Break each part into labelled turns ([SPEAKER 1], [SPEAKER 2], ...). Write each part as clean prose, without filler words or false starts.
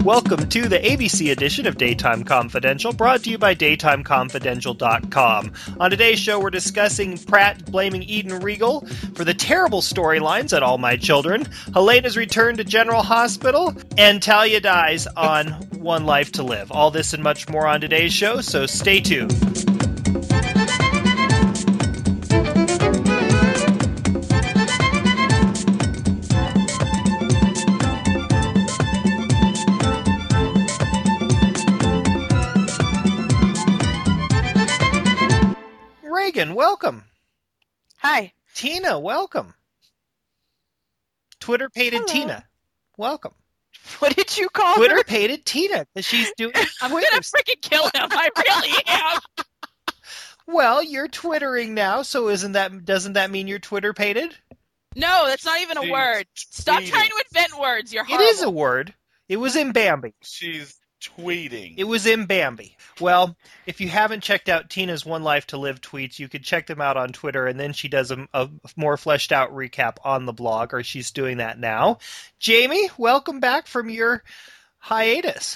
[SPEAKER 1] Welcome to the ABC edition of Daytime Confidential, brought to you by DaytimeConfidential.com. On today's show, we're discussing Pratt blaming Eden Regal for the terrible storylines at All My Children, Helena's return to General Hospital, and Talia dies on One Life to Live. All this and much more on today's show, so stay tuned. Reagan, welcome.
[SPEAKER 2] Hi.
[SPEAKER 1] Tina, welcome. Twitter-pated Tina, welcome.
[SPEAKER 2] What did you call her?
[SPEAKER 1] Twitter-pated Tina, because she's doing
[SPEAKER 2] I'm going to freaking kill him. I really am.
[SPEAKER 1] Well, you're Twittering now, so doesn't that mean you're Twitter-pated?
[SPEAKER 2] No, that's not even a word. Stop trying to invent words. You're horrible.
[SPEAKER 1] It is a word. It was in Bambi.
[SPEAKER 3] She's tweeting.
[SPEAKER 1] It was in Bambi. Well, if you haven't checked out Tina's One Life to Live tweets, you could check them out on Twitter, and then she does a more fleshed out recap on the blog, or she's doing that now. Jamie, welcome back from your hiatus.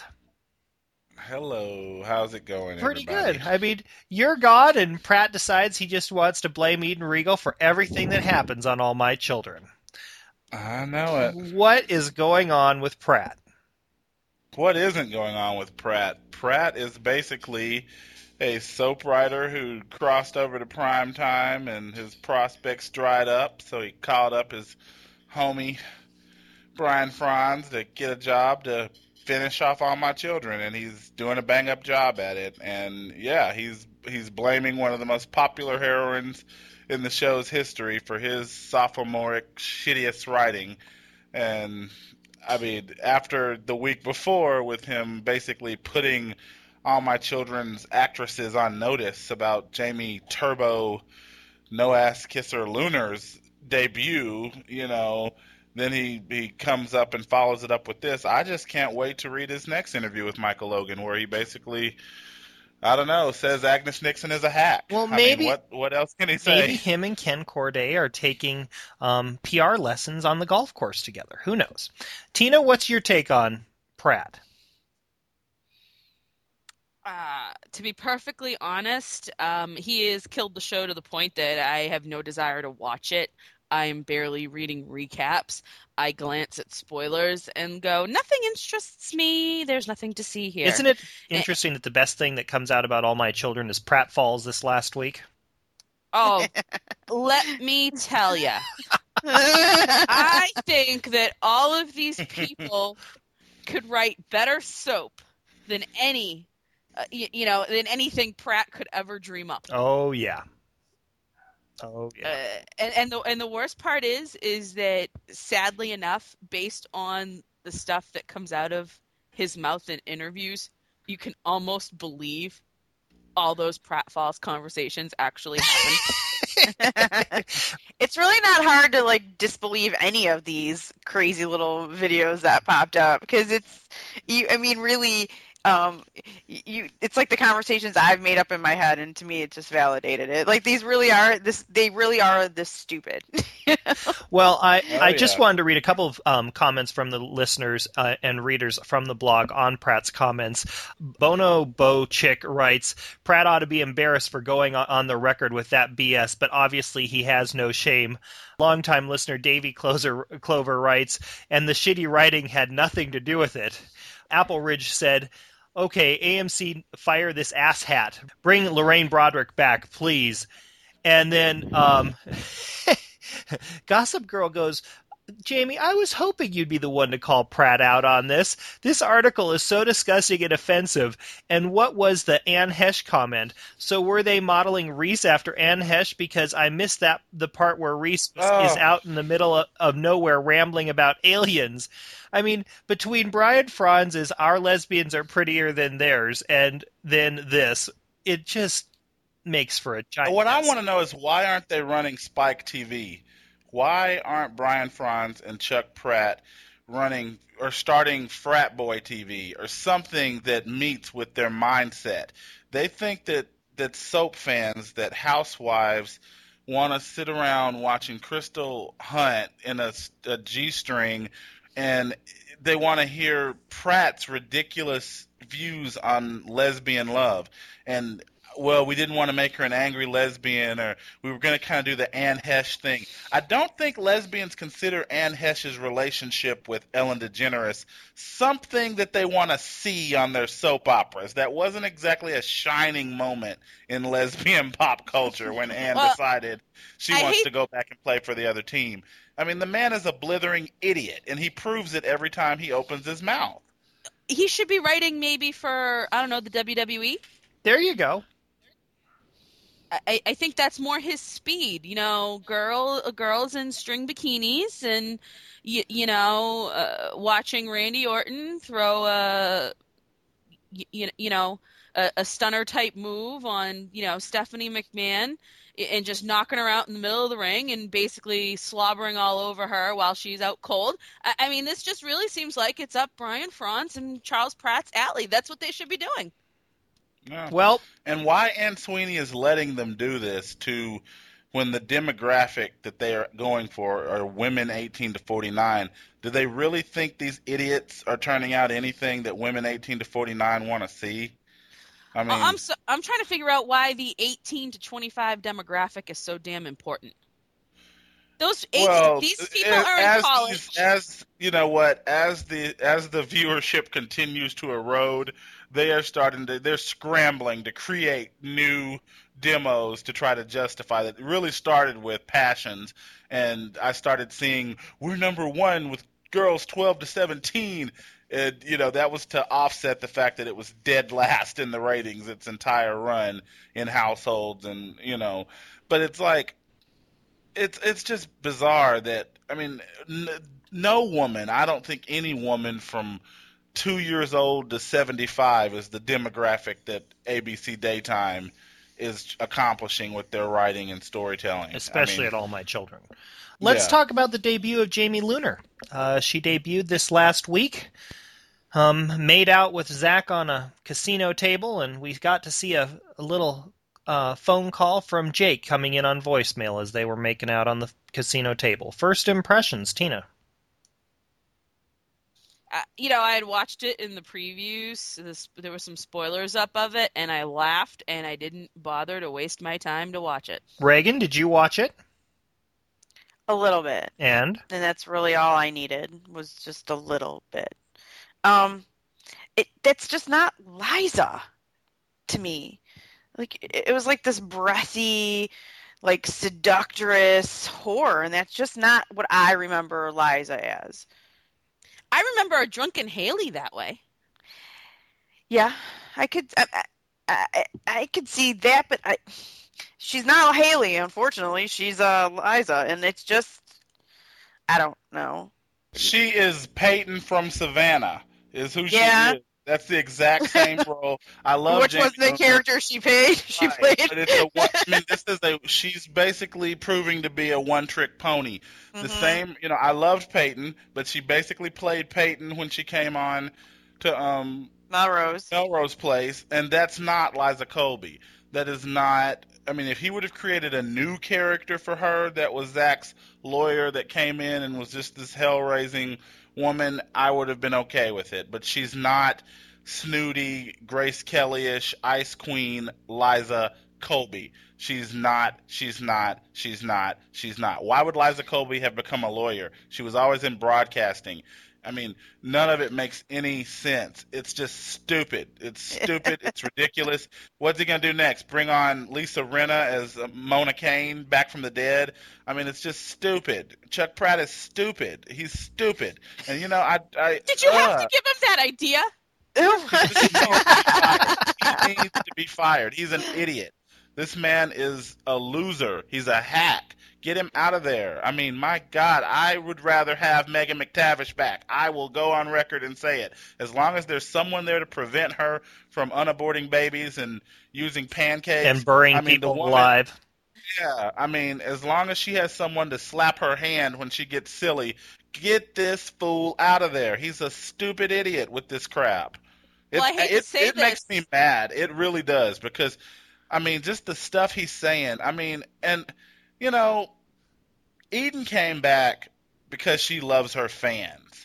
[SPEAKER 3] Hello, how's it going,
[SPEAKER 1] Pretty
[SPEAKER 3] everybody?
[SPEAKER 1] good. I mean, you're God, and Pratt decides he just wants to blame Eden Regal for everything that happens on All My Children.
[SPEAKER 3] I know it.
[SPEAKER 1] What is going on with Pratt?
[SPEAKER 3] What isn't going on with Pratt? Pratt is basically a soap writer who crossed over to prime time and his prospects dried up, so he called up his homie Brian Franz to get a job to finish off All My Children, and he's doing a bang-up job at it. And yeah, he's blaming one of the most popular heroines in the show's history for his sophomoric shittiest writing. And I mean, after the week before with him basically putting All My Children's actresses on notice about Jamie Turbo No-Ass Kisser Lunar's debut, then he comes up and follows it up with this. I just can't wait to read his next interview with Michael Logan, where he basically, I don't know, says Agnes Nixon is a hack.
[SPEAKER 1] Well, maybe
[SPEAKER 3] what else can he say?
[SPEAKER 1] Maybe him and Ken Corday are taking PR lessons on the golf course together. Who knows? Tina, what's your take on Pratt?
[SPEAKER 2] To be perfectly honest, he has killed the show to the point that I have no desire to watch it. I'm barely reading recaps. I glance at spoilers and go, nothing interests me. There's nothing to see here.
[SPEAKER 1] Isn't it interesting that the best thing that comes out about All My Children is Pratt Falls this last week?
[SPEAKER 2] Oh, let me tell you. I think that all of these people could write better soap than than anything Pratt could ever dream up.
[SPEAKER 1] Oh, yeah. Oh, yeah.
[SPEAKER 2] And the worst part is that, sadly enough, based on the stuff that comes out of his mouth in interviews, you can almost believe all those Pratt Falls conversations actually happened.
[SPEAKER 4] It's really not hard to disbelieve any of these crazy little videos that popped up, because it's like the conversations I've made up in my head, and to me it just validated it. They really are this stupid.
[SPEAKER 1] Well, I just wanted to read a couple of comments from the listeners and readers from the blog on Pratt's comments. Bono Bo Chick writes, Pratt ought to be embarrassed for going on the record with that BS, but obviously he has no shame. Longtime listener Davey Clover writes, and the shitty writing had nothing to do with it. Apple Ridge said, okay, AMC, fire this asshat. Bring Lorraine Broderick back, please. And then Gossip Girl goes, Jamie, I was hoping you'd be the one to call Pratt out on this. This article is so disgusting and offensive. And what was the Anne Hesh comment? So were they modeling Reese after Anne Hesh? Because I missed the part where Reese is out in the middle of nowhere rambling about aliens. I mean, between Brian Franz's Our Lesbians Are Prettier Than Theirs and then this, it just makes for a giant
[SPEAKER 3] What
[SPEAKER 1] mess.
[SPEAKER 3] I want to know is, why aren't they running Spike TV? Why aren't Brian Franz and Chuck Pratt running or starting Frat Boy TV or something that meets with their mindset? They think that soap fans, that housewives want to sit around watching Crystal Hunt in a G-string and they want to hear Pratt's ridiculous views on lesbian love. And, well, we didn't want to make her an angry lesbian, or we were going to kind of do the Anne Hesh thing. I don't think lesbians consider Anne Hesh's relationship with Ellen DeGeneres something that they want to see on their soap operas. That wasn't exactly a shining moment in lesbian pop culture when Anne decided she wants to go back and play for the other team. I mean, the man is a blithering idiot, and he proves it every time he opens his mouth.
[SPEAKER 2] He should be writing maybe for, I don't know, the WWE.
[SPEAKER 1] There you go.
[SPEAKER 2] I think that's more his speed, girls in string bikinis and, watching Randy Orton throw a stunner type move on, Stephanie McMahon and just knocking her out in the middle of the ring and basically slobbering all over her while she's out cold. I mean, this just really seems like it's up Brian France and Charles Pratt's alley. That's what they should be doing.
[SPEAKER 3] Yeah.
[SPEAKER 1] Well,
[SPEAKER 3] and why Anne Sweeney is letting them do this to when the demographic that they are going for are women 18 to 49, do they really think these idiots are turning out anything that women 18 to 49 want to see? I mean,
[SPEAKER 2] I'm trying to figure out why the 18 to 25 demographic is so damn important. These people are in college.
[SPEAKER 3] As you know what, as the viewership continues to erode, they're scrambling to create new demos to try to justify that. It really started with Passions, and I started seeing we're number one with girls 12 to 17. And, that was to offset the fact that it was dead last in the ratings its entire run in households, and but it's like. It's just bizarre that, I mean, no woman, I don't think any woman from 2 years old to 75 is the demographic that ABC Daytime is accomplishing with their writing and storytelling.
[SPEAKER 1] Especially at All My Children. Let's talk about the debut of Jamie Luner. She debuted this last week, made out with Zach on a casino table, and we got to see a little phone call from Jake coming in on voicemail as they were making out on the casino table. First impressions, Tina.
[SPEAKER 2] I had watched it in the previews. There were some spoilers up of it, and I laughed, and I didn't bother to waste my time to watch it.
[SPEAKER 1] Reagan, did you watch it?
[SPEAKER 4] A little bit.
[SPEAKER 1] And
[SPEAKER 4] that's really all I needed, was just a little bit. That's just not Liza to me. Like, it was like this breathy, like, seductress whore, and that's just not what I remember Liza as.
[SPEAKER 2] I remember a drunken Haley that way.
[SPEAKER 4] Yeah, I could see that, but she's not Haley, unfortunately. She's Liza, and it's just, I don't know.
[SPEAKER 3] She is Peyton from Savannah, is who she is. That's the exact same role. I love.
[SPEAKER 4] Which was the character she played?
[SPEAKER 3] But she's basically proving to be a one-trick pony. The same, I loved Peyton, but she basically played Peyton when she came on to Melrose Place, and that's not Liza Colby. That is not. I mean, if he would have created a new character for her that was Zach's lawyer that came in and was just this hell-raising woman, I would have been okay with it. But she's not snooty, Grace Kelly-ish, Ice Queen, Liza Colby. She's not. Why would Liza Colby have become a lawyer? She was always in broadcasting. I mean, none of it makes any sense. It's just stupid. It's ridiculous. What's he going to do next? Bring on Lisa Rinna as Mona Kane back from the dead? I mean, it's just stupid. Chuck Pratt is stupid. He's stupid. And,
[SPEAKER 2] Did you have to give him that idea?
[SPEAKER 3] He needs to be fired. He's an idiot. This man is a loser. He's a hack. Get him out of there. I mean, my God, I would rather have Megan McTavish back. I will go on record and say it. As long as there's someone there to prevent her from unaborting babies and using pancakes.
[SPEAKER 1] And burying people alive.
[SPEAKER 3] Yeah, I mean, as long as she has someone to slap her hand when she gets silly, get this fool out of there. He's a stupid idiot with this crap.
[SPEAKER 2] Well, I hate to say
[SPEAKER 3] it makes me mad. It really does, because, I mean, just the stuff he's saying. I mean, and, Eden came back because she loves her fans.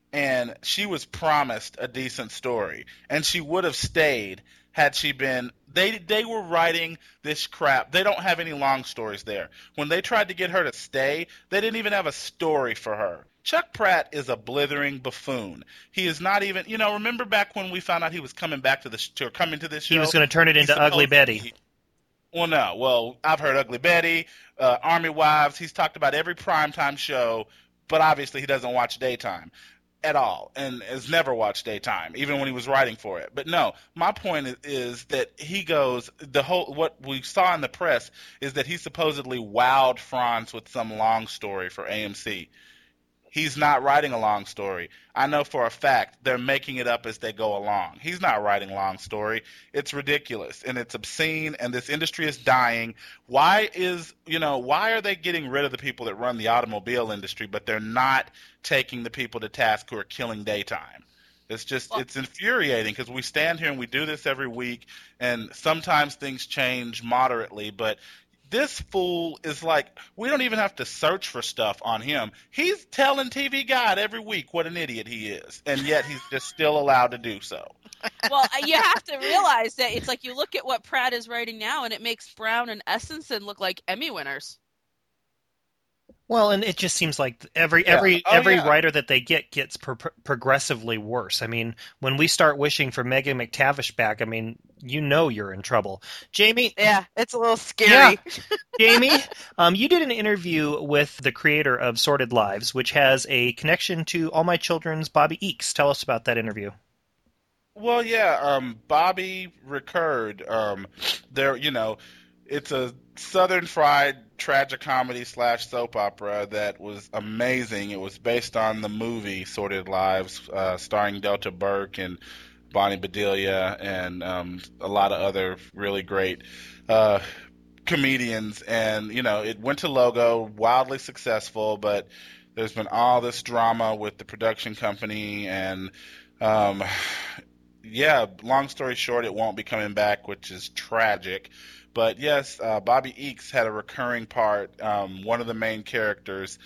[SPEAKER 3] and she was promised a decent story, and she would have stayed had she been. They were writing this crap. They don't have any long stories there. When they tried to get her to stay, they didn't even have a story for her. Chuck Pratt is a blithering buffoon. He is not even. Remember back when we found out he was coming back to coming to this show?
[SPEAKER 1] He was going to turn it into Ugly Betty.
[SPEAKER 3] Well, no. Well, I've heard Ugly Betty, Army Wives. He's talked about every primetime show, but obviously he doesn't watch daytime at all and has never watched daytime, even when he was writing for it. But no, my point is that he goes, what we saw in the press is that he supposedly wowed Franz with some long story for AMC. He's not writing a long story. I know for a fact they're making it up as they go along. He's not writing a long story. It's ridiculous and it's obscene, and this industry is dying. Why are they getting rid of the people that run the automobile industry, but they're not taking the people to task who are killing daytime? It's infuriating because we stand here and we do this every week, and sometimes things change moderately, but this fool is like, we don't even have to search for stuff on him. He's telling TV Guide every week what an idiot he is, and yet he's just still allowed to do so.
[SPEAKER 2] Well, you have to realize that it's like you look at what Pratt is writing now, and it makes Brown and Essenson look like Emmy winners.
[SPEAKER 1] Well, and it just seems like every writer that they gets progressively worse. I mean, when we start wishing for Megan McTavish back, I mean, you're in trouble. Jamie?
[SPEAKER 4] Yeah, it's a little scary.
[SPEAKER 1] Yeah. Jamie, you did an interview with the creator of Sordid Lives, which has a connection to All My Children's Bobby Eakes. Tell us about that interview.
[SPEAKER 3] Well, yeah, Bobby recurred. It's a Southern fried tragicomedy / soap opera that was amazing. It was based on the movie Sordid Lives, starring Delta Burke and Bonnie Bedelia and a lot of other really great comedians. And, it went to Logo, wildly successful, but there's been all this drama with the production company and long story short, it won't be coming back, which is tragic. But yes, Bobby Eakes had a recurring part. One of the main characters,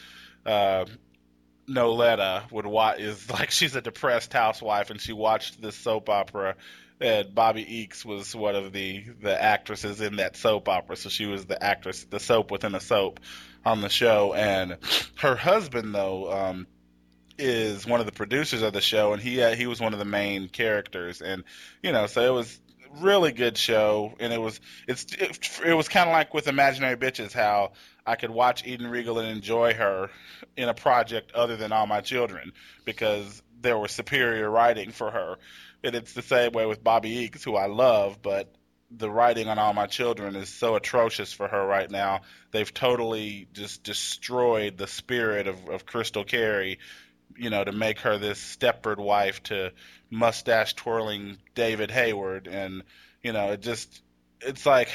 [SPEAKER 3] Noletta, she's a depressed housewife, and she watched this soap opera. And Bobby Eakes was one of the actresses in that soap opera, so she was the actress, the soap within a soap on the show. And her husband, though, is one of the producers of the show, and he was one of the main characters. And so it was really good show, and it was kind of like with Imaginary Bitches, how I could watch Eden Regal and enjoy her in a project other than All My Children because there was superior writing for her. And it's the same way with Bobby Eakes, who I love, but the writing on All My Children is so atrocious for her right now. They've totally just destroyed the spirit of Crystal Carey, to make her this Stepford wife to mustache twirling David Hayward. And, it's like,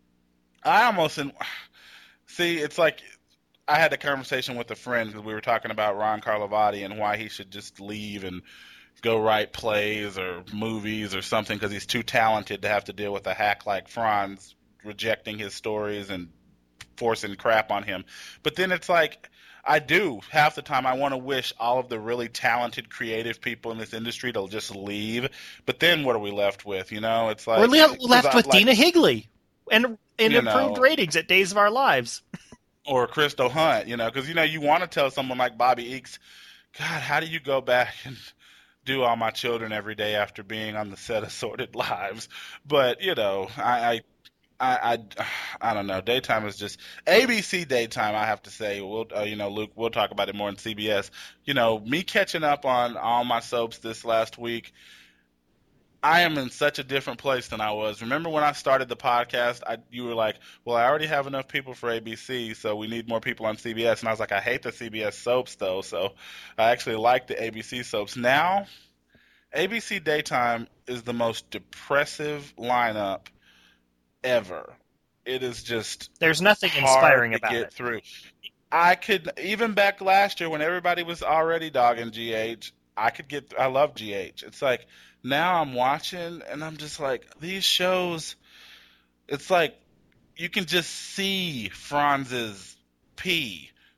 [SPEAKER 3] it's like I had a conversation with a friend because we were talking about Ron Carlivati and why he should just leave and go write plays or movies or something because he's too talented to have to deal with a hack like Franz rejecting his stories and forcing crap on him. But then it's like, half the time I want to wish all of the really talented creative people in this industry to just leave, but then what are we left with? It's like
[SPEAKER 1] we're left with Dina Higley and improved ratings at Days of Our Lives,
[SPEAKER 3] or Crystal Hunt, because you want to tell someone like Bobby Eakes, God, how do you go back and do All My Children every day after being on the set of Sordid Lives? But I don't know. Daytime is just ABC daytime. I have to say, Luke, we'll talk about it more on CBS. Me catching up on all my soaps this last week, I am in such a different place than I was. Remember when I started the podcast, you were like, well, I already have enough people for ABC, so we need more people on CBS. And I was like, I hate the CBS soaps, though, so I actually like the ABC soaps. Now, ABC daytime is the most depressive lineup ever. It is just
[SPEAKER 1] there's nothing inspiring about
[SPEAKER 3] it.
[SPEAKER 1] Through.
[SPEAKER 3] I could, even back last year when everybody was already dogging GH, I love GH. It's like now I'm watching and I'm just like, these shows, it's like you can just see Franz's pee.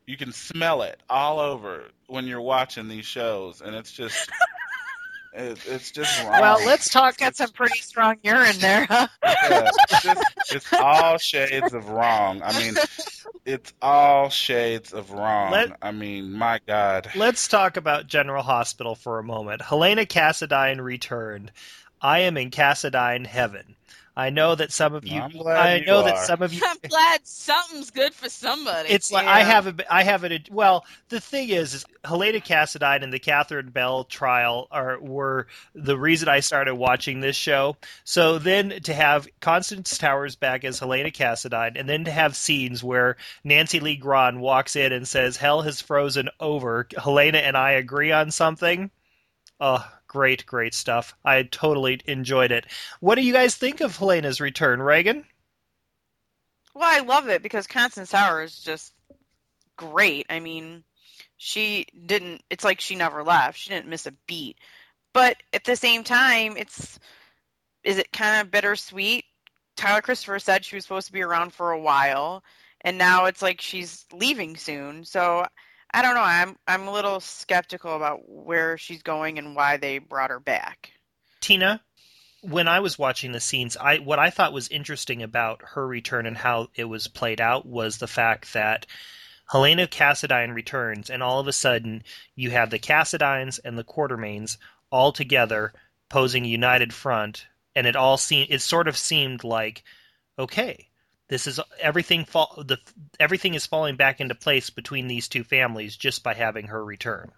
[SPEAKER 3] You can smell it all over when you're watching these shows, and it's just it's just wrong.
[SPEAKER 1] Well, let's talk.
[SPEAKER 4] Got some pretty strong urine there, huh?
[SPEAKER 3] Yeah, it's all shades of wrong. I mean, it's all shades of wrong. I mean, my God.
[SPEAKER 1] Let's talk about General Hospital for a moment. Helena Cassadine returned. I am in Cassadine heaven. I know that some of you.
[SPEAKER 3] I'm glad
[SPEAKER 2] I'm glad something's good for somebody.
[SPEAKER 1] It's like I have it. Well, the thing is Helena Cassadine and the Catherine Bell trial were the reason I started watching this show. So then to have Constance Towers back as Helena Cassadine, and then to have scenes where Nancy Lee Grahn walks in and says, "Hell has frozen over. Helena and I agree on something." Oh, great stuff. I totally enjoyed it. What do you guys think of Helena's return, Reagan?
[SPEAKER 4] Well, I love it because Constance Towers is just great. I mean, it's like she never left. She didn't miss a beat. But at the same time, is it kind of bittersweet? Tyler Christopher said she was supposed to be around for a while, and now it's like she's leaving soon. So I don't know. I'm a little skeptical about where she's going and why they brought her back.
[SPEAKER 1] Tina, when I was watching the scenes, what I thought was interesting about her return and how it was played out was the fact that Helena Cassadine returns, and all of a sudden you have the Cassadines and the Quartermaines all together posing a united front, and it sort of seemed like, okay, this is everything. Everything is falling back into place between these two families just by having her return.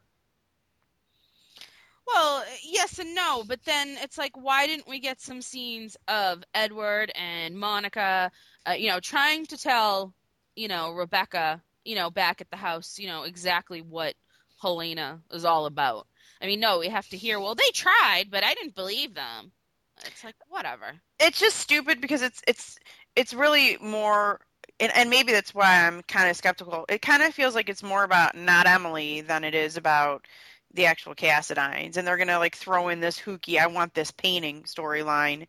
[SPEAKER 2] Well, yes and no, but then it's like, why didn't we get some scenes of Edward and Monica, trying to tell, Rebecca, back at the house, exactly what Helena is all about. I mean, no, we have to hear, well, they tried, but I didn't believe them. It's like, whatever.
[SPEAKER 4] It's just stupid because it's really more, and maybe that's why I'm kind of skeptical. It kind of feels like it's more about not Emily than it is about the actual Cassadines, and they're gonna like throw in this hooky, I want this painting storyline.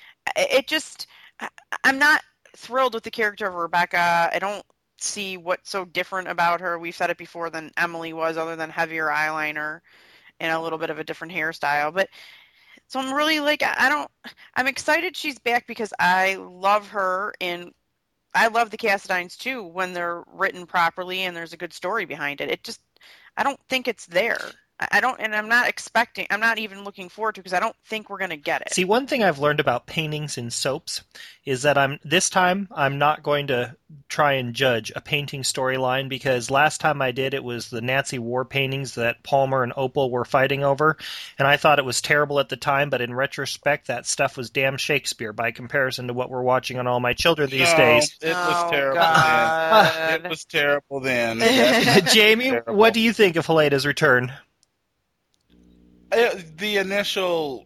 [SPEAKER 4] I'm not thrilled with the character of Rebecca. I don't see what's so different about her. We've said it before than Emily was, other than heavier eyeliner and a little bit of a different hairstyle. But so I'm really like, I'm excited she's back because I love her, and I love the Cassadines too when they're written properly and there's a good story behind it. I don't think it's there. I'm not even looking forward to it because I don't think we're going to get it.
[SPEAKER 1] See, one thing I've learned about paintings in soaps is that I'm not going to try and judge a painting storyline, because last time I did, it was the Nazi war paintings that Palmer and Opal were fighting over, and I thought it was terrible at the time, but in retrospect, that stuff was damn Shakespeare by comparison to what we're watching on All My Children these days.
[SPEAKER 3] It was terrible
[SPEAKER 4] God.
[SPEAKER 3] then. It was terrible then.
[SPEAKER 1] Jamie,
[SPEAKER 3] terrible.
[SPEAKER 1] What do you think of Helena's return?
[SPEAKER 3] The initial,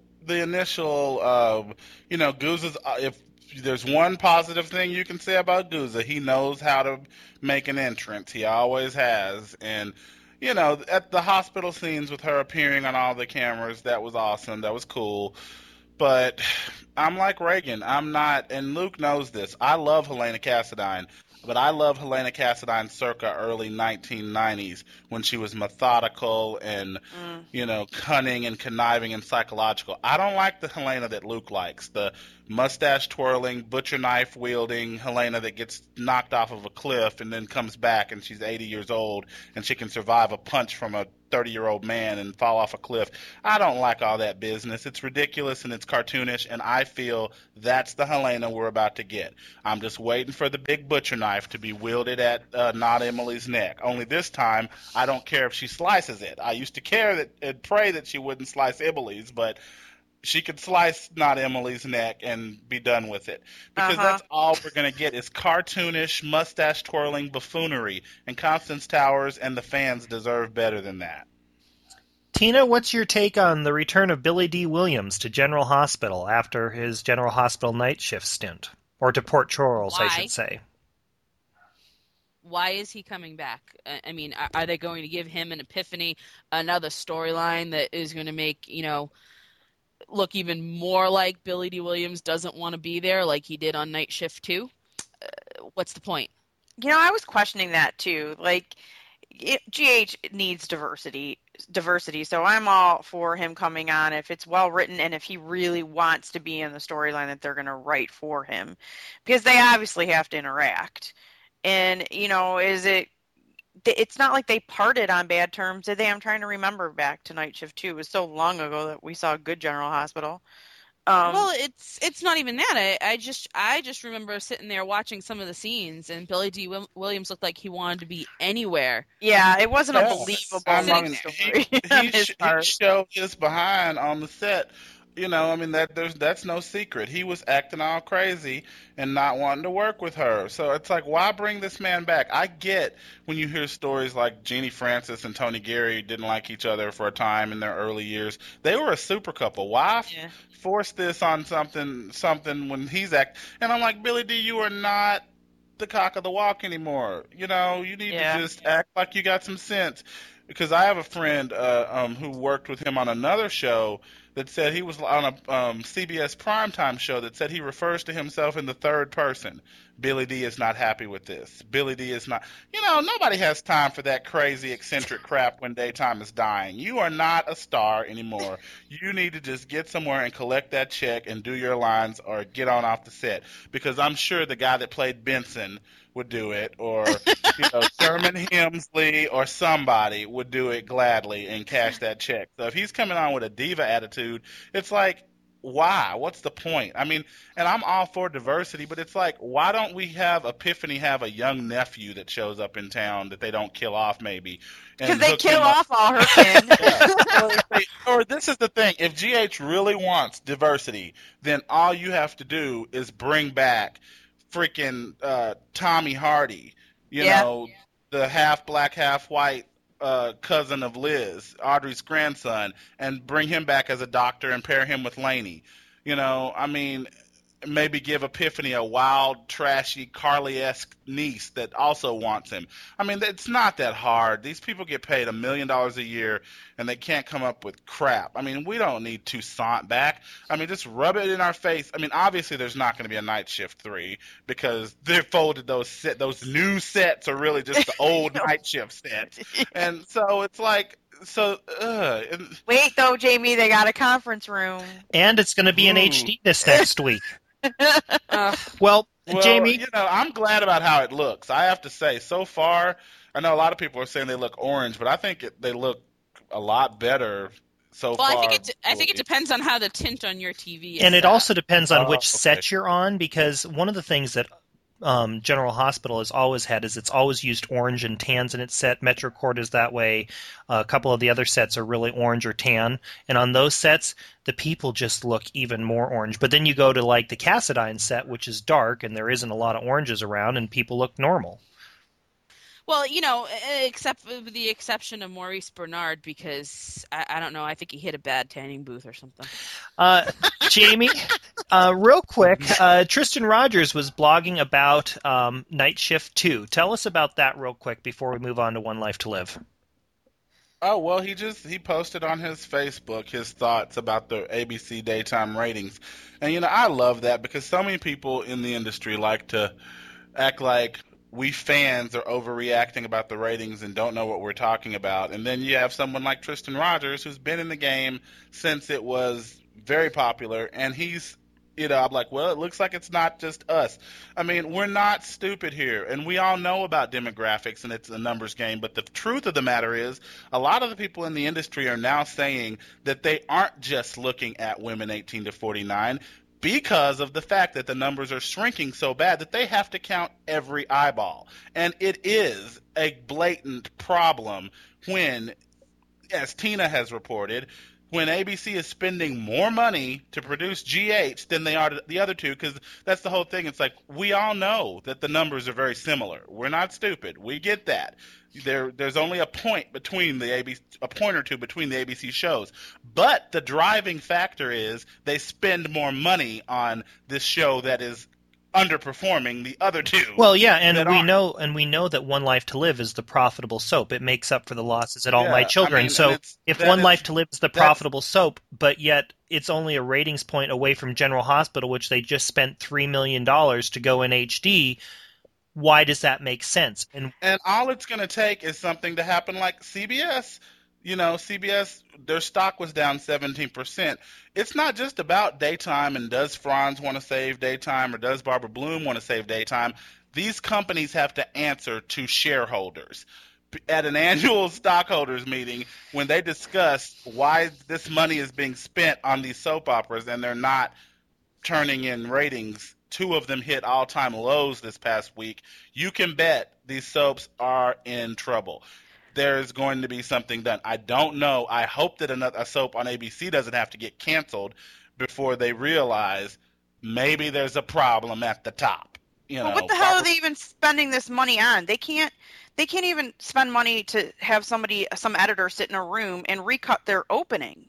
[SPEAKER 3] Gouza's, if there's one positive thing you can say about Gouza, he knows how to make an entrance. He always has. And, at the hospital scenes with her appearing on all the cameras, that was awesome. That was cool. But I'm like Reagan. I'm not, and Luke knows this. I love Helena Cassadine. But I love Helena Cassadine circa early 1990s when she was methodical and, cunning and conniving and psychological. I don't like the Helena that Luke likes, the mustache twirling, butcher knife wielding Helena that gets knocked off of a cliff and then comes back and she's 80 years old and she can survive a punch from a 30-year-old man and fall off a cliff. I don't like all that business. It's ridiculous and it's cartoonish, and I feel that's the Helena we're about to get. I'm just waiting for the big butcher knife to be wielded at not Emily's neck. Only this time, I don't care if she slices it. I used to care and pray that she wouldn't slice Emily's, but she could slice not Emily's neck and be done with it. Because that's all we're going to get is cartoonish, mustache-twirling buffoonery. And Constance Towers and the fans deserve better than that.
[SPEAKER 1] Tina, what's your take on the return of Billy D. Williams to General Hospital after his General Hospital night shift stint? Or to Port Charles, I should say.
[SPEAKER 2] Why is he coming back? I mean, are they going to give him an epiphany, another storyline that is going to make, look even more like Billy D. Williams doesn't want to be there like he did on Night Shift 2? What's the point?
[SPEAKER 4] I was questioning that too. Like, GH needs diversity. So I'm all for him coming on if it's well written and if he really wants to be in the storyline that they're going to write for him, because they obviously have to interact. And it's not like they parted on bad terms, did they? I'm trying to remember back to Night Shift 2. It was so long ago that we saw a good General Hospital.
[SPEAKER 2] Well, it's not even that. I just remember sitting there watching some of the scenes, and Billy D. Williams looked like he wanted to be anywhere.
[SPEAKER 4] Yeah, it wasn't a believable story.
[SPEAKER 3] He showed his behind on the set. That's no secret. He was acting all crazy and not wanting to work with her. So it's like, why bring this man back? I get when you hear stories like Jeannie Francis and Tony Geary didn't like each other for a time in their early years. They were a super couple. Why force this on something when he's acting? And I'm like, Billy D., you are not the cock of the walk anymore. You need to just act like you got some sense. Because I have a friend who worked with him on another show that said he was on a CBS primetime show that said he refers to himself in the third person. Billy D. is not happy with this. Billy D. is not. Nobody has time for that crazy, eccentric crap when daytime is dying. You are not a star anymore. You need to just get somewhere and collect that check and do your lines or get on off the set. Because I'm sure the guy that played Benson would do it, or Sherman Hemsley or somebody would do it gladly and cash that check. So if he's coming on with a diva attitude, it's like, why? What's the point? I mean, and I'm all for diversity, but it's like, why don't we have Epiphany have a young nephew that shows up in town that they don't kill off maybe?
[SPEAKER 4] Because they kill off all her kin.
[SPEAKER 3] Or this is the thing, if GH really wants diversity, then all you have to do is bring back freaking Tommy Hardy, the half black, half white cousin of Liz, Audrey's grandson, and bring him back as a doctor and pair him with Laney. Maybe give Epiphany a wild, trashy, Carly-esque niece that also wants him. I mean, it's not that hard. These people get paid $1 million a year, and they can't come up with crap. I mean, we don't need Toussaint back. I mean, just rub it in our face. I mean, obviously there's not going to be a Night Shift 3 because they folded those new sets are really just the old Night Shift sets. And so it's like,
[SPEAKER 4] wait, though, Jamie, they got a conference room.
[SPEAKER 1] And it's going to be in HD this next week. Well, Jamie,
[SPEAKER 3] I'm glad about how it looks. I have to say, so far, I know a lot of people are saying they look orange, but I think they look a lot better so far.
[SPEAKER 2] Well, I think it depends on how the tint on your TV is.
[SPEAKER 1] And it also depends on which set you're on, because one of the things that General Hospital has always had is it's always used orange and tans in its set. MetroCord is that way. A couple of the other sets are really orange or tan, and on those sets the people just look even more orange. But then you go to like the Cassadine set, which is dark and there isn't a lot of oranges around, and people look normal.
[SPEAKER 2] Well, except for the exception of Maurice Bernard, because I don't know, I think he hit a bad tanning booth or something.
[SPEAKER 1] Jamie, real quick, Tristan Rogers was blogging about Night Shift 2. Tell us about that real quick before we move on to One Life to Live.
[SPEAKER 3] Oh, well, he posted on his Facebook his thoughts about the ABC daytime ratings. And, I love that because so many people in the industry like to act like we fans are overreacting about the ratings and don't know what we're talking about. And then you have someone like Tristan Rogers who's been in the game since it was very popular, and he's, I'm like, well, it looks like it's not just us. I mean, we're not stupid here, and we all know about demographics, and it's a numbers game, but the truth of the matter is a lot of the people in the industry are now saying that they aren't just looking at women 18 to 49, because of the fact that the numbers are shrinking so bad that they have to count every eyeball. And it is a blatant problem when, as Tina has reported, when ABC is spending more money to produce GH than they are to the other two, because that's the whole thing. It's like, we all know that the numbers are very similar. We're not stupid. We get that. There's only a point or two between the ABC shows. But the driving factor is they spend more money on this show that is underperforming the other two.
[SPEAKER 1] Well, yeah, and we know that One Life to Live is the profitable soap. It makes up for the losses at All My Children. I mean, so if One Life to Live is the profitable soap, but yet it's only a ratings point away from General Hospital, which they just spent $3 million to go in HD, why does that make sense?
[SPEAKER 3] And all it's going to take is something to happen like CBS. CBS, their stock was down 17%. It's not just about daytime and does Franz want to save daytime or does Barbara Bloom want to save daytime. These companies have to answer to shareholders. At an annual stockholders meeting, when they discuss why this money is being spent on these soap operas and they're not turning in ratings, 2 of them hit all-time lows this past week, you can bet these soaps are in trouble. There's going to be something done. I don't know. I hope that a soap on ABC doesn't have to get canceled before they realize maybe there's a problem at the top.
[SPEAKER 4] But what the hell are they even spending this money on? They can't even spend money to have some editor sit in a room and recut their opening.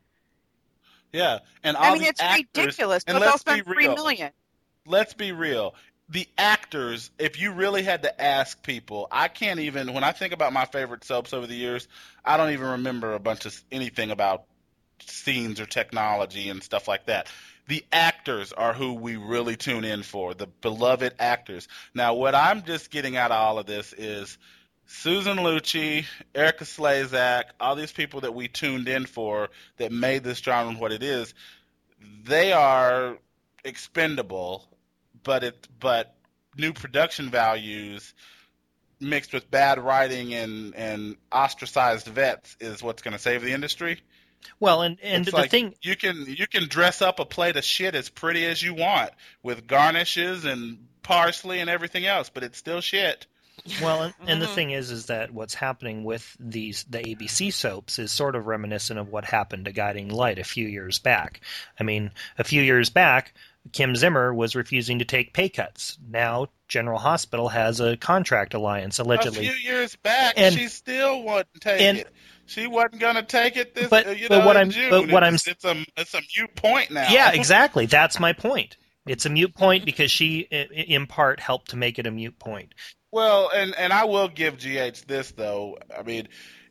[SPEAKER 3] Yeah, and
[SPEAKER 4] it's ridiculous. But they'll spend $3 million.
[SPEAKER 3] Let's be real. The actors, if you really had to ask people, I can't even, when I think about my favorite soaps over the years, I don't even remember anything about scenes or technology and stuff like that. The actors are who we really tune in for, the beloved actors. Now, what I'm just getting out of all of this is Susan Lucci, Erica Slezak, all these people that we tuned in for that made this genre what it is, they are expendable. But new production values mixed with bad writing and ostracized vets is what's going to save the industry.
[SPEAKER 1] Well, and the thing
[SPEAKER 3] you can dress up a plate of shit as pretty as you want with garnishes and parsley and everything else, but it's still shit.
[SPEAKER 1] Well, and the thing is that what's happening with the ABC soaps is sort of reminiscent of what happened to Guiding Light a few years back. I mean, a few years back, Kim Zimmer was refusing to take pay cuts. Now, General Hospital has a contract alliance, allegedly.
[SPEAKER 3] A few years back, she still wouldn't take it. She wasn't going to take it June. It's a mute point now.
[SPEAKER 1] Yeah, exactly. That's my point. It's a mute point because she, in part, helped to make it a mute point.
[SPEAKER 3] Well, and I will give GH this, though. I mean,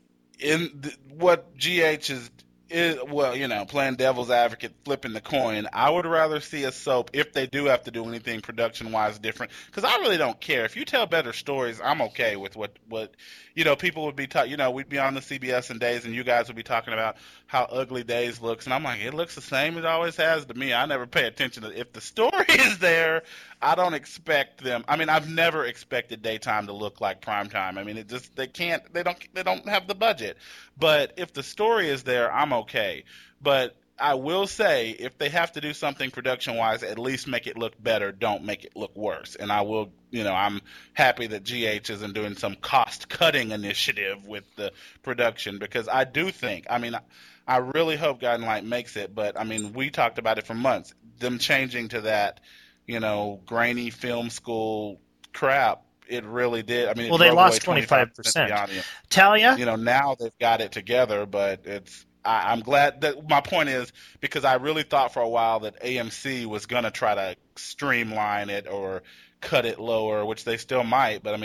[SPEAKER 3] what GH is playing devil's advocate, flipping the coin, I would rather see a soap, if they do have to do anything production-wise different, because I really don't care. If you tell better stories, I'm okay with what people would be we'd be on the CBS and Days, and you guys would be talking about how ugly Days looks, and I'm like, it looks the same as it always has to me. I never pay attention to if the story is there. I don't expect them. I mean, I've never expected daytime to look like primetime. I mean, they don't have the budget. But if the story is there, I'm okay. But I will say, if they have to do something production-wise, at least make it look better. Don't make it look worse. And I will, I'm happy that GH isn't doing some cost-cutting initiative with the production, because I do think, I really hope Guiding Light makes it. But, we talked about it for months. Them changing to that, grainy film school crap, it really did.
[SPEAKER 1] Well, they lost 25%. Talia?
[SPEAKER 3] Now they've got it together, but I'm glad that my point is, because I really thought for a while that AMC was going to try to streamline it or cut it lower, which they still might. But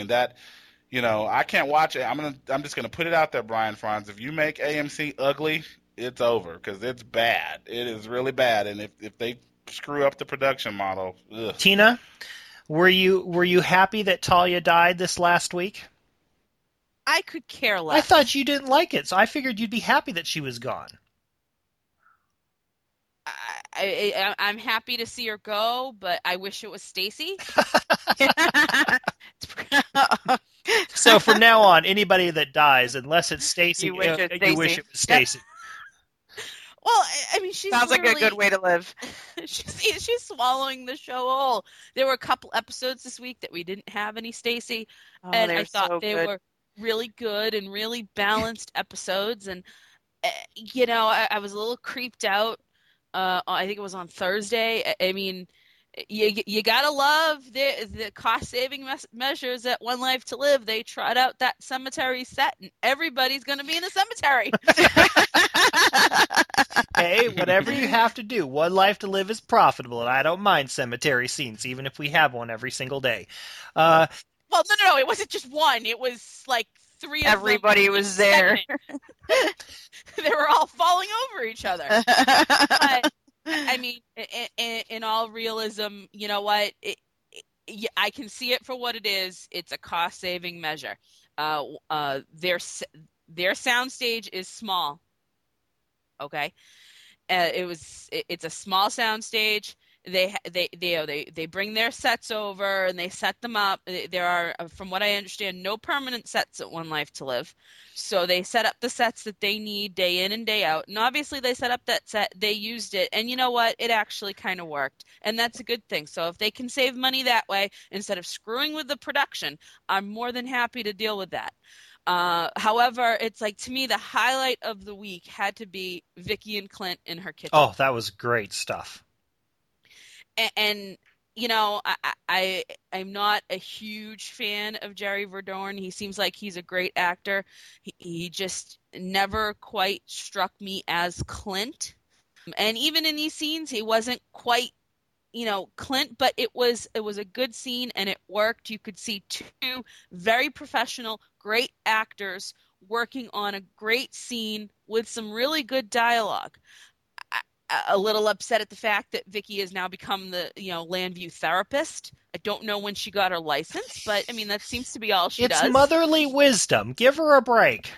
[SPEAKER 3] I can't watch it. I'm just going to put it out there, Brian Franz. If you make AMC ugly, it's over, because it's bad. It is really bad. And if they screw up the production model, ugh.
[SPEAKER 1] Tina, were you happy that Talia died this last week?
[SPEAKER 2] I could care less.
[SPEAKER 1] I thought you didn't like it, so I figured you'd be happy that she was gone.
[SPEAKER 2] I'm happy to see her go, but I wish it was Stacy.
[SPEAKER 1] So from now on, anybody that dies, unless it's Stacy, you wish it was Stacy.
[SPEAKER 2] Well, she's
[SPEAKER 4] sounds like a good way to live.
[SPEAKER 2] She's swallowing the show whole. There were a couple episodes this week that we didn't have any Stacy, and I thought they were really good and really balanced episodes. And I was a little creeped out. I think it was on Thursday. You gotta love the cost saving measures at One Life to Live. They trot out that cemetery set, and everybody's gonna be in a cemetery.
[SPEAKER 1] Hey, whatever you have to do, One Life to Live is profitable, and I don't mind cemetery scenes, even if we have one every single day.
[SPEAKER 2] Well, no, it wasn't just one. It was like 3 of them.
[SPEAKER 4] Everybody was there.
[SPEAKER 2] They were all falling over each other. But, in all realism, you know what? I can see it for what it is. It's a cost-saving measure. Their soundstage is small. Okay, it's a small soundstage. They bring their sets over and they set them up. There are, from what I understand, no permanent sets at One Life to Live. So they set up the sets that they need day in and day out. And obviously they set up that set, they used it, and you know what? It actually kind of worked. And that's a good thing. So if they can save money that way instead of screwing with the production, I'm more than happy to deal with that. However, it's like, to me, the highlight of the week had to be Vicki and Clint in her kitchen.
[SPEAKER 1] Oh, that was great stuff.
[SPEAKER 2] And I'm not a huge fan of Jerry Verdorn. He seems like he's a great actor. He just never quite struck me as Clint. And even in these scenes, he wasn't quite, Clint, but it was a good scene and it worked. You could see two very professional, great actors working on a great scene with some really good dialogue. A little upset at the fact that Vicki has now become the, Landview therapist. I don't know when she got her license, but I mean, that seems to be all she does.
[SPEAKER 1] It's motherly wisdom. Give her a break.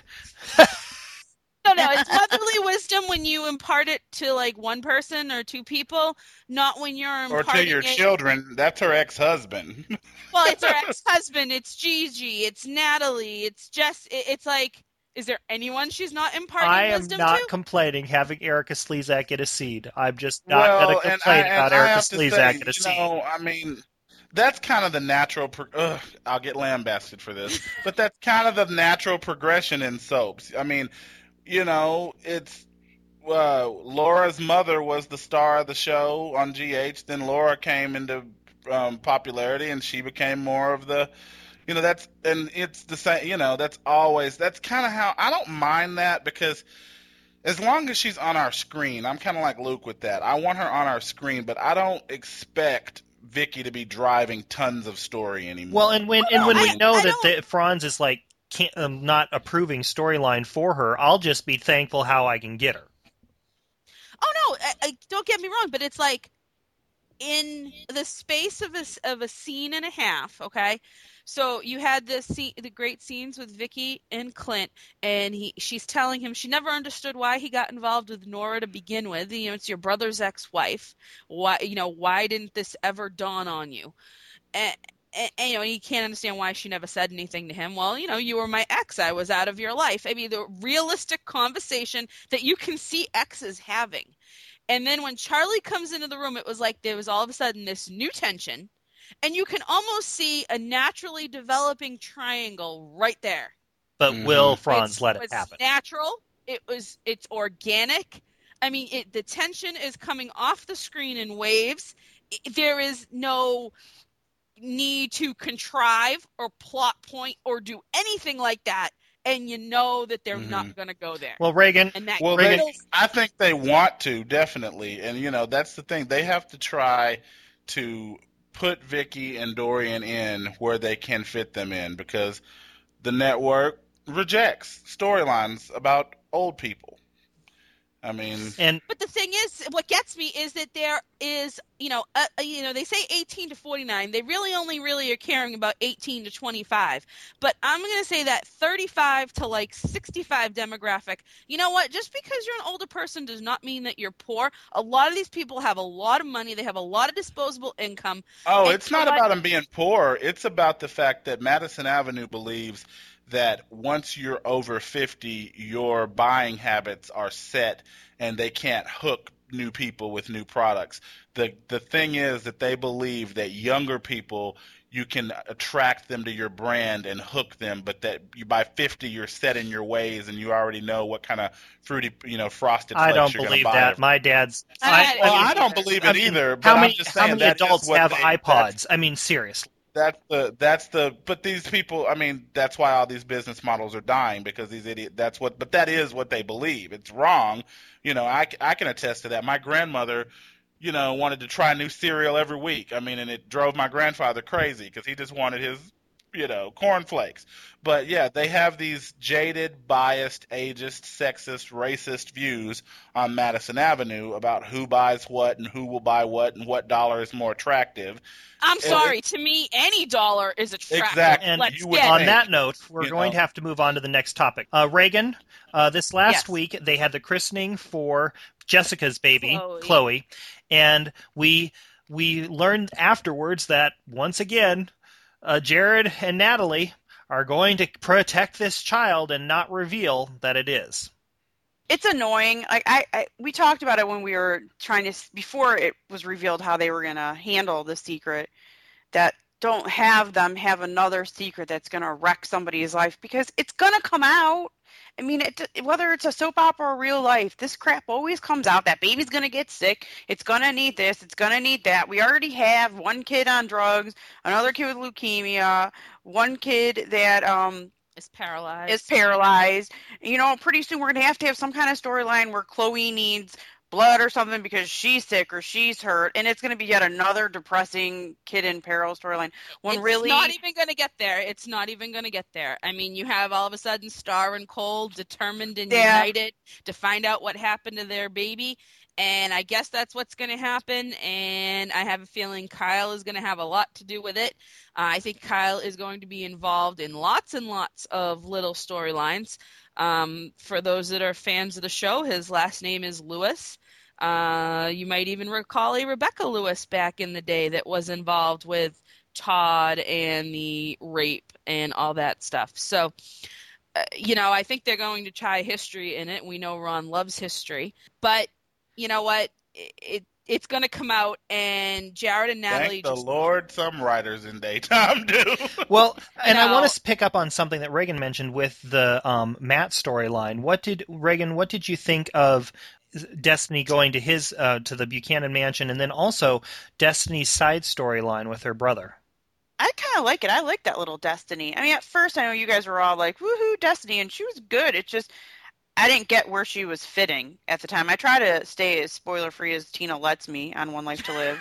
[SPEAKER 2] No, it's motherly wisdom when you impart it to like one person or two people, not when you're imparting
[SPEAKER 3] or to your children. That's her ex-husband.
[SPEAKER 2] Well, it's her ex-husband. It's Gigi. It's Natalie. It's Jess. It's like, is there anyone she's not imparting wisdom to?
[SPEAKER 1] I am not complaining having Erica Slezak get a seed. I'm just not going to complain about Erica Slezak get a seed.
[SPEAKER 3] I mean, that's kind of the natural. I'll get lambasted for this, but that's kind of the natural progression in soaps. I mean, it's Laura's mother was the star of the show on GH. Then Laura came into popularity, and she became more of the. It's the same, that's kind of how I don't mind that, because as long as she's on our screen, I'm kind of like Luke with that. I want her on our screen, but I don't expect Vicki to be driving tons of story anymore.
[SPEAKER 1] Well, and when we know that Franz is like not approving storyline for her, I'll just be thankful how I can get her.
[SPEAKER 2] Oh no, don't get me wrong, but it's like in the space of a scene and a half, okay? So you had the great scenes with Vicki and Clint, and she's telling him she never understood why he got involved with Nora to begin with. It's your brother's ex-wife. Why didn't this ever dawn on you? And he can't understand why she never said anything to him. Well, you were my ex. I was out of your life. I mean, the realistic conversation that you can see exes having. And then when Charlie comes into the room, it was like there was all of a sudden this new tension. And you can almost see a naturally developing triangle right there.
[SPEAKER 1] But will Franz let it happen?
[SPEAKER 2] It's natural. It's organic. I mean, the tension is coming off the screen in waves. There is no need to contrive or plot point or do anything like that. And you know that they're not going to go there.
[SPEAKER 1] Well, Reagan.
[SPEAKER 3] I think they want to, definitely. And, that's the thing. They have to try to put Vicki and Dorian in where they can fit them in, because the network rejects storylines about old people. I mean,
[SPEAKER 2] but the thing is, what gets me is that there is, they say 18 to 49. They really are caring about 18 to 25. But I'm going to say that 35 to like 65 demographic. You know what? Just because you're an older person does not mean that you're poor. A lot of these people have a lot of money. They have a lot of disposable income.
[SPEAKER 3] Oh, it's not about them being poor. It's about the fact that Madison Avenue believes that once you're over 50, your buying habits are set and they can't hook new people with new products. The thing is that they believe that younger people, you can attract them to your brand and hook them, but that by 50 you're set in your ways and you already know what kind of fruity, frosted flakes
[SPEAKER 1] you're going to buy. I don't believe that. My dad's.
[SPEAKER 3] I don't believe it either. But
[SPEAKER 1] how many
[SPEAKER 3] adults
[SPEAKER 1] have iPods? I mean, seriously.
[SPEAKER 3] But these people, I mean, that's why all these business models are dying, because these idiots, but that is what they believe. It's wrong. I can attest to that. My grandmother, wanted to try new cereal every week. I mean, and it drove my grandfather crazy because he just wanted his cornflakes. But yeah, they have these jaded, biased, ageist, sexist, racist views on Madison Avenue about who buys what and who will buy what and what dollar is more attractive.
[SPEAKER 2] I'm sorry. To me, any dollar is attractive.
[SPEAKER 3] Exactly.
[SPEAKER 1] And
[SPEAKER 2] Let's
[SPEAKER 3] you would
[SPEAKER 2] get
[SPEAKER 1] on
[SPEAKER 2] it.
[SPEAKER 1] that note, we're going to have to move on to the next topic. Reagan, this last
[SPEAKER 4] Yes.
[SPEAKER 1] week they had the christening for Jessica's baby,
[SPEAKER 2] Chloe.
[SPEAKER 1] Chloe, and we learned afterwards that once again, Jared and Natalie are going to protect this child and not reveal that it is.
[SPEAKER 4] It's annoying. Like we talked about it when we were trying to, before it was revealed how they were going to handle the secret, that don't have them have another secret that's going to wreck somebody's life, because it's going to come out. I mean, whether it's a soap opera or real life, this crap always comes out. That baby's going to get sick. It's going to need this. It's going to need that. We already have one kid on drugs, another kid with leukemia, one kid that
[SPEAKER 2] Is paralyzed.
[SPEAKER 4] is paralyzed. Pretty soon we're going to have some kind of storyline where Chloe needs blood or something because she's sick or she's hurt, and it's going to be yet another depressing kid in peril storyline.
[SPEAKER 2] It's not even going to get there. It's not even going to get there. I mean, you have all of a sudden Star and Cole determined and united to find out what happened to their baby, and I guess that's what's going to happen, and I have a feeling Kyle is going to have a lot to do with it. I think Kyle is going to be involved in lots and lots of little storylines. For those that are fans of the show, his last name is Lewis. You might even recall a Rebecca Lewis back in the day that was involved with Todd and the rape and all that stuff. So, I think they're going to try history in it. We know Ron loves history. But you know what? It's going to come out, and Jared and Natalie
[SPEAKER 3] Thank the Lord some writers in daytime do.
[SPEAKER 1] Well, and I want to pick up on something that Reagan mentioned with the Matt storyline. What did you think of Destiny going to to the Buchanan mansion, and then also Destiny's side storyline with her brother?
[SPEAKER 4] I kind of like it. I like that little Destiny. I mean, at first I know you guys were all like, woohoo, Destiny, and she was good. It's just I didn't get where she was fitting at the time. I try to stay as spoiler-free as Tina lets me on One Life to Live.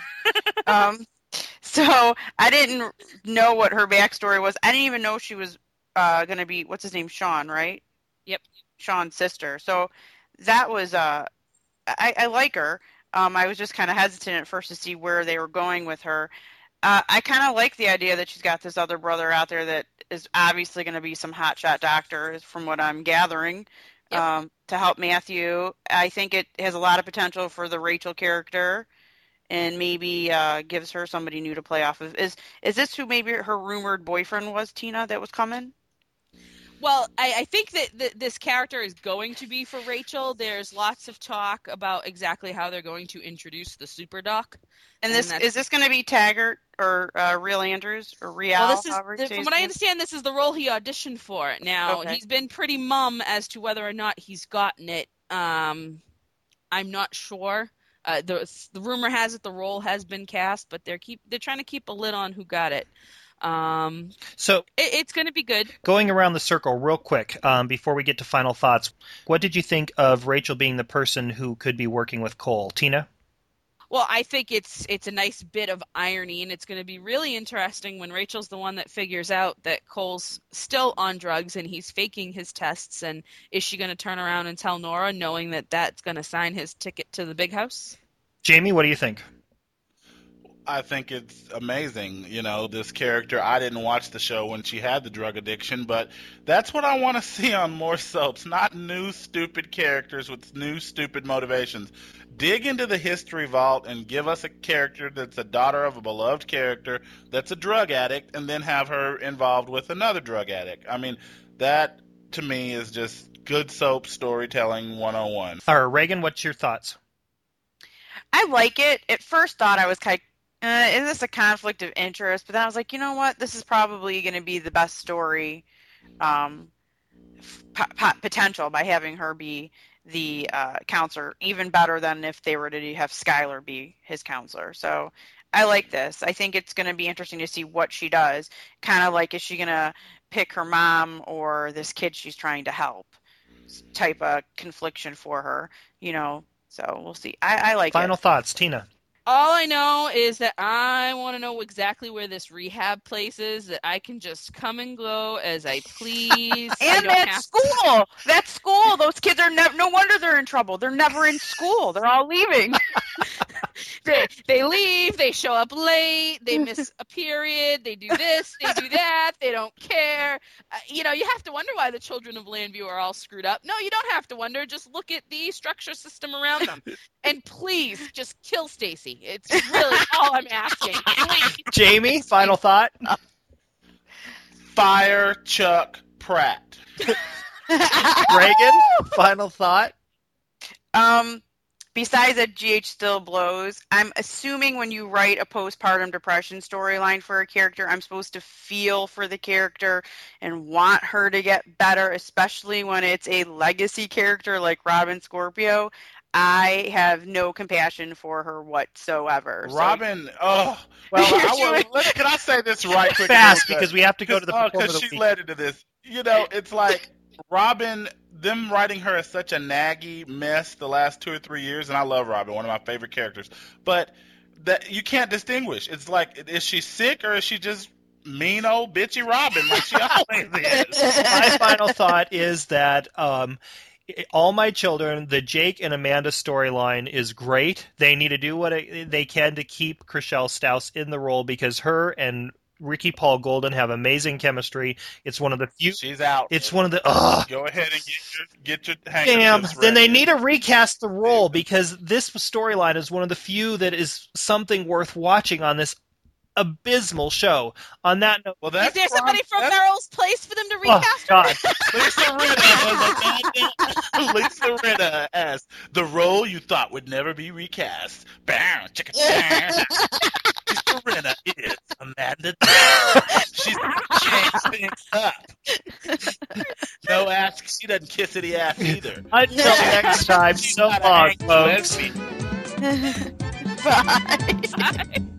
[SPEAKER 4] So I didn't know what her backstory was. I didn't even know she was going to be, what's his name, Sean, right?
[SPEAKER 2] Yep.
[SPEAKER 4] Sean's sister. So that was, I like her. I was just kind of hesitant at first to see where they were going with her. I kind of like the idea that she's got this other brother out there that is obviously going to be some hotshot doctor, from what I'm gathering.
[SPEAKER 2] Yep.
[SPEAKER 4] To help Matthew. I think it has a lot of potential for the Rachel character, and maybe gives her somebody new to play off of. Is this who maybe her rumored boyfriend was, Tina, that was coming?
[SPEAKER 2] Well, I think that this character is going to be for Rachel. There's lots of talk about exactly how they're going to introduce the super doc.
[SPEAKER 4] And is this going to be Taggart or Real Andrews or Real?
[SPEAKER 2] Well, from what I understand, this is the role he auditioned for. Now, He's been pretty mum as to whether or not he's gotten it. I'm not sure. The rumor has it the role has been cast, but they're trying to keep a lid on who got it. So it's going to be good.
[SPEAKER 1] Going around the circle real quick before we get to final thoughts, what did you think of Rachel being the person who could be working with Cole? Tina?
[SPEAKER 2] Well, I think it's a nice bit of irony, and it's going to be really interesting when Rachel's the one that figures out that Cole's still on drugs and he's faking his tests, and is she going to turn around and tell Nora, knowing that that's going to sign his ticket to the big house?
[SPEAKER 1] Jamie, what do you think?
[SPEAKER 3] I think it's amazing. This character, I didn't watch the show when she had the drug addiction, but that's what I want to see on more soaps, not new stupid characters with new stupid motivations. Dig into the history vault and give us a character that's a daughter of a beloved character that's a drug addict, and then have her involved with another drug addict. I mean, that to me is just good soap storytelling 101.
[SPEAKER 1] All right, Reagan, what's your thoughts?
[SPEAKER 4] I like it. At first thought I was kind of, is this a conflict of interest? But then I was like, you know what? This is probably going to be the best story potential by having her be the counselor, even better than if they were to have Skylar be his counselor. So I like this. I think it's going to be interesting to see what she does. Kind of like, is she going to pick her mom or this kid she's trying to help? Type of confliction for her, So we'll see. I like it.
[SPEAKER 1] Final thoughts, Tina.
[SPEAKER 2] All I know is that I want to know exactly where this rehab place is, that I can just come and go as I please.
[SPEAKER 4] And that's school. That's school. Those kids are no wonder they're in trouble. They're never in school. They're all leaving.
[SPEAKER 2] They leave, they show up late, they miss a period, they do this, they do that, they don't care. You have to wonder why the children of Landview are all screwed up. No, you don't have to wonder. Just look at the structure system around them. And please, just kill Stacy. It's really all I'm asking. Please.
[SPEAKER 1] Jamie, final thought?
[SPEAKER 3] Fire Chuck Pratt.
[SPEAKER 1] Reagan, final thought?
[SPEAKER 4] Besides that GH still blows, I'm assuming when you write a postpartum depression storyline for a character, I'm supposed to feel for the character and want her to get better, especially when it's a legacy character like Robin Scorpio. I have no compassion for her whatsoever.
[SPEAKER 3] Robin,
[SPEAKER 1] Well,
[SPEAKER 3] can I say this right quick?
[SPEAKER 1] Fast, because we have to go to the perform of
[SPEAKER 3] because
[SPEAKER 1] the
[SPEAKER 3] she
[SPEAKER 1] week.
[SPEAKER 3] led into this. It's like Robin, them writing her as such a naggy mess the last 2 or 3 years, and I love Robin, one of my favorite characters. But that you can't distinguish. It's like, is she sick or is she just mean old bitchy Robin like she always is?
[SPEAKER 1] My final thought is that All My Children, the Jake and Amanda storyline is great. They need to do what they can to keep Chriselle Staus in the role, because her and Ricky Paul Golden have amazing chemistry. It's one of the few.
[SPEAKER 3] She's out.
[SPEAKER 1] It's one of the.
[SPEAKER 3] Go ahead and get your
[SPEAKER 1] Damn.
[SPEAKER 3] handkerchiefs
[SPEAKER 1] Then they
[SPEAKER 3] ready.
[SPEAKER 1] need to recast the role, because this storyline is one of the few that is something worth watching on this abysmal show. On that note,
[SPEAKER 3] Well,
[SPEAKER 2] Is there somebody from Merrill's Place for them to recast?
[SPEAKER 1] God.
[SPEAKER 3] Lisa Rinna as the role you thought would never be recast. Bam, chicka, bam. Lisa Rinna is Amanda. She's changed things up. No ass. She doesn't kiss any ass either.
[SPEAKER 1] Until next time, so long, folks.
[SPEAKER 4] Bye.
[SPEAKER 2] Bye.